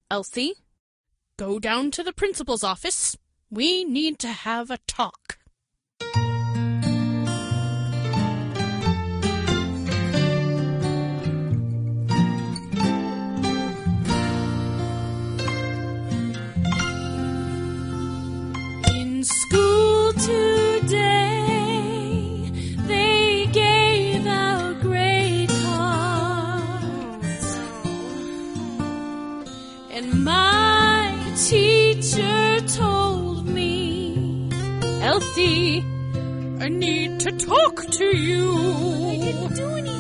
Elsie, go down to the principal's office. We need to have a talk. In school today, they gave out grade cards, and my teacher told me, Elsie, I need to talk to you.